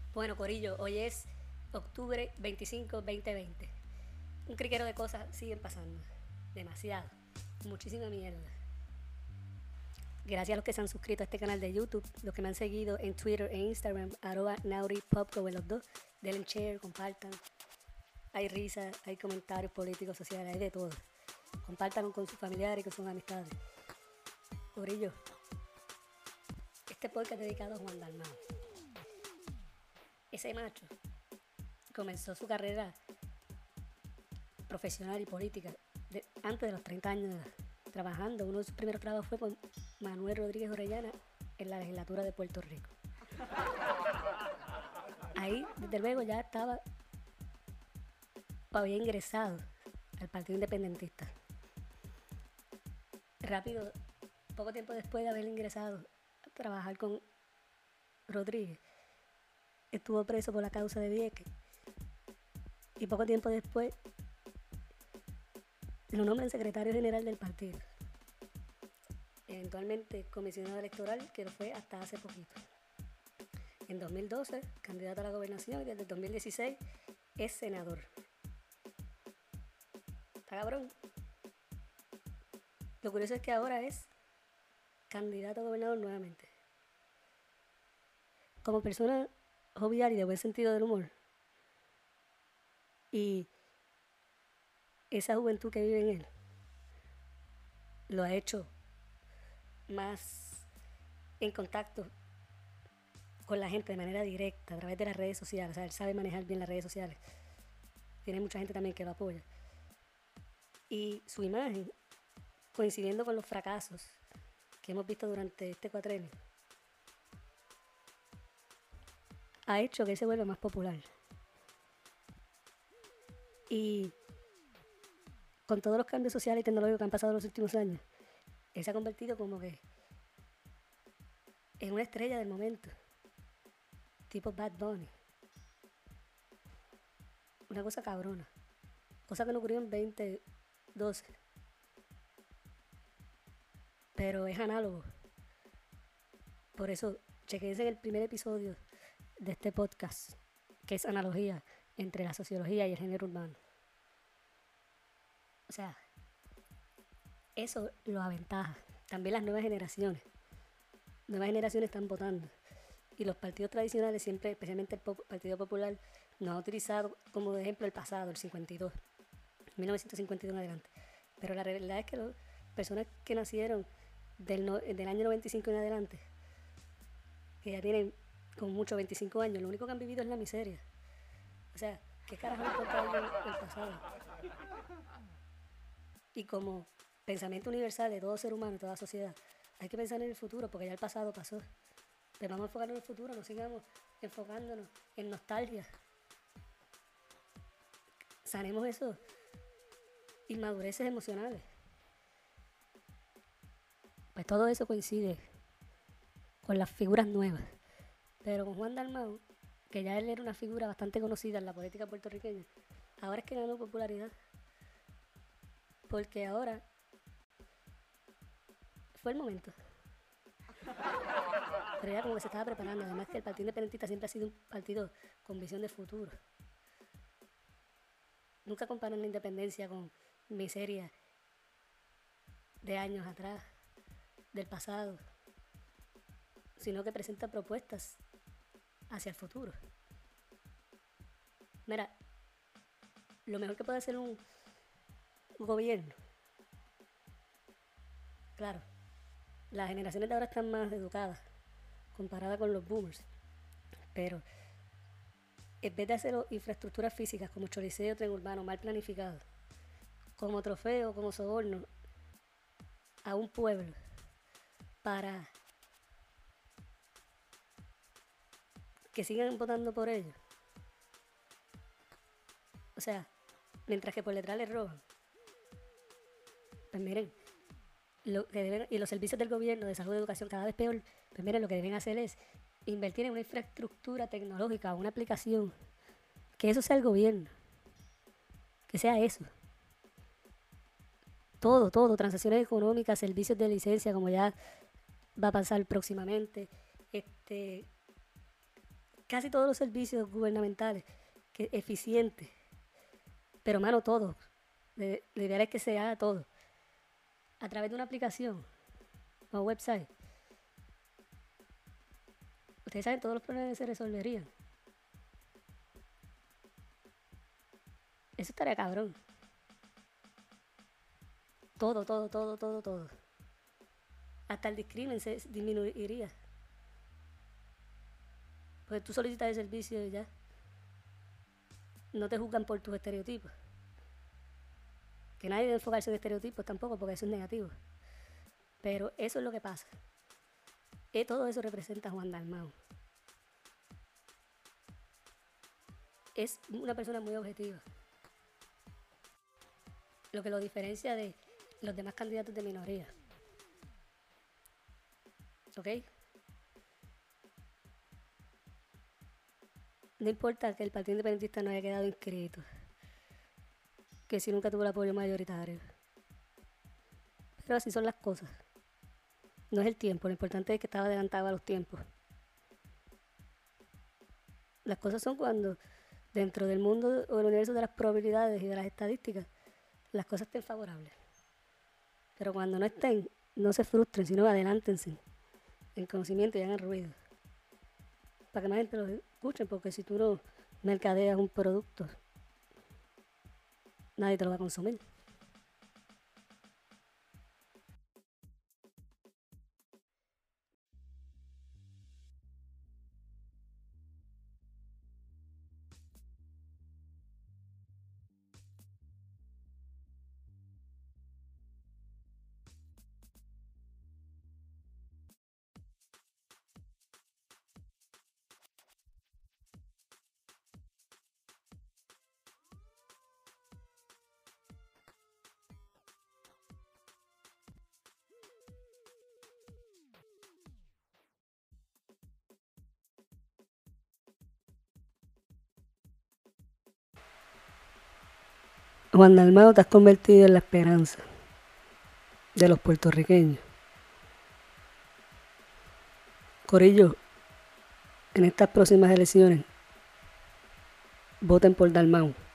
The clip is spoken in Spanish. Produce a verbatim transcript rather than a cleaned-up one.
Bueno, Corillo, hoy es octubre veinticinco, veinte veinte. Un criquero de cosas siguen pasando. Demasiado. Muchísima mierda. Gracias a los que se han suscrito a este canal de YouTube, los que me han seguido en Twitter e Instagram, arroba nauripopco en los dos. Denle share, compartan. Hay risas, hay comentarios políticos, sociales, hay de todo. Compártanlo con sus familiares y con sus amistades. Corillo, este podcast es dedicado a Juan Dalmau. Ese macho comenzó su carrera profesional y política de, antes de los treinta años de edad, trabajando. Uno de sus primeros trabajos fue con Manuel Rodríguez Orellana en la legislatura de Puerto Rico. Ahí, desde luego, ya estaba, había ingresado al Partido Independentista. Rápido, poco tiempo después de haber ingresado a trabajar con Rodríguez, estuvo preso por la causa de Vieques. Y poco tiempo después lo nombran secretario general del partido. Eventualmente comisionado electoral, que lo fue hasta hace poquito. En dos mil doce, candidato a la gobernación, y desde dos mil dieciséis es senador. Está cabrón. Lo curioso es que ahora es candidato a gobernador nuevamente. Como persona jovial y de buen sentido del humor, y esa juventud que vive en él lo ha hecho más en contacto con la gente de manera directa a través de las redes sociales. O sea, él sabe manejar bien las redes sociales. Tiene mucha gente también que lo apoya. Y su imagen, coincidiendo con los fracasos que hemos visto durante este cuatrenio, ha hecho que él se vuelva más popular. Y con todos los cambios sociales y tecnológicos que han pasado en los últimos años, él se ha convertido como que en una estrella del momento, tipo Bad Bunny. Una cosa cabrona, cosa que no ocurrió en veinte doce, pero es análogo. Por eso, chequense en el primer episodio de este podcast, que es analogía entre la sociología y el género urbano. O sea, eso lo aventaja. También las nuevas generaciones. Nuevas generaciones están votando. Y los partidos tradicionales siempre, especialmente el Pop- Partido Popular, nos ha utilizado como ejemplo el pasado, el cincuenta y dos, mil novecientos cincuenta y dos en adelante. Pero la realidad es que las personas que nacieron del, no, del año noventa y cinco en adelante, que ya tienen como mucho veinticinco años, lo único que han vivido es la miseria. O sea, ¿qué carajo les importa a ellos el pasado? Y como pensamiento universal de todo ser humano, de toda sociedad, hay que pensar en el futuro, porque ya el pasado pasó. Pero vamos a enfocarnos en el futuro, no sigamos enfocándonos en nostalgia. Sanemos eso, inmadureces emocionales. Pues todo eso coincide con las figuras nuevas. Pero con Juan Dalmau, que ya él era una figura bastante conocida en la política puertorriqueña, ahora es que ganó popularidad. Porque ahora fue el momento. Pero ya como que se estaba preparando. Además que el Partido Independentista siempre ha sido un partido con visión de futuro. Nunca comparan la independencia con miseria de años atrás, del pasado, sino que presenta propuestas hacia el futuro. Mira, lo mejor que puede hacer un gobierno, claro, las generaciones de ahora están más educadas comparada con los boomers, pero en vez de hacer infraestructuras físicas como choliseo, tren urbano mal planificado, como trofeo, como soborno a un pueblo para que sigan votando por ellos, o sea, mientras que por detrás les roban, pues miren, lo que deben, y los servicios del gobierno de salud y educación cada vez peor, pues miren, lo que deben hacer es invertir en una infraestructura tecnológica, una aplicación, que eso sea el gobierno, que sea eso. Todo, todo, transacciones económicas, servicios de licencia, como ya va a pasar próximamente, este, casi todos los servicios gubernamentales, que eficientes. Pero, mano, todo. Lo ideal es que se haga todo. A través de una aplicación o un website. Ustedes saben todos los problemas que se resolverían. Eso estaría cabrón. Todo, todo, todo, todo, todo. Hasta el discrimen se disminuiría. Porque tú solicitas el servicio y ya. No te juzgan por tus estereotipos. Que nadie debe enfocarse en estereotipos tampoco, porque eso es negativo. Pero eso es lo que pasa. Y todo eso representa a Juan Dalmau. Es una persona muy objetiva. Lo que lo diferencia de los demás candidatos de minoría. ¿Ok? No importa que el Partido Independentista no haya quedado inscrito. Que si nunca tuvo el apoyo mayoritario. Pero así son las cosas. No es el tiempo, lo importante es que estaba adelantado a los tiempos. Las cosas son cuando dentro del mundo o el universo de las probabilidades y de las estadísticas, las cosas estén favorables. Pero cuando no estén, no se frustren, sino adelántense en conocimiento y hagan ruido. Para que más gente lo escuchen, porque si tú no mercadeas un producto, nadie te lo va a consumir. Juan Dalmau, te has convertido en la esperanza de los puertorriqueños. Corillo, en estas próximas elecciones, voten por Dalmau.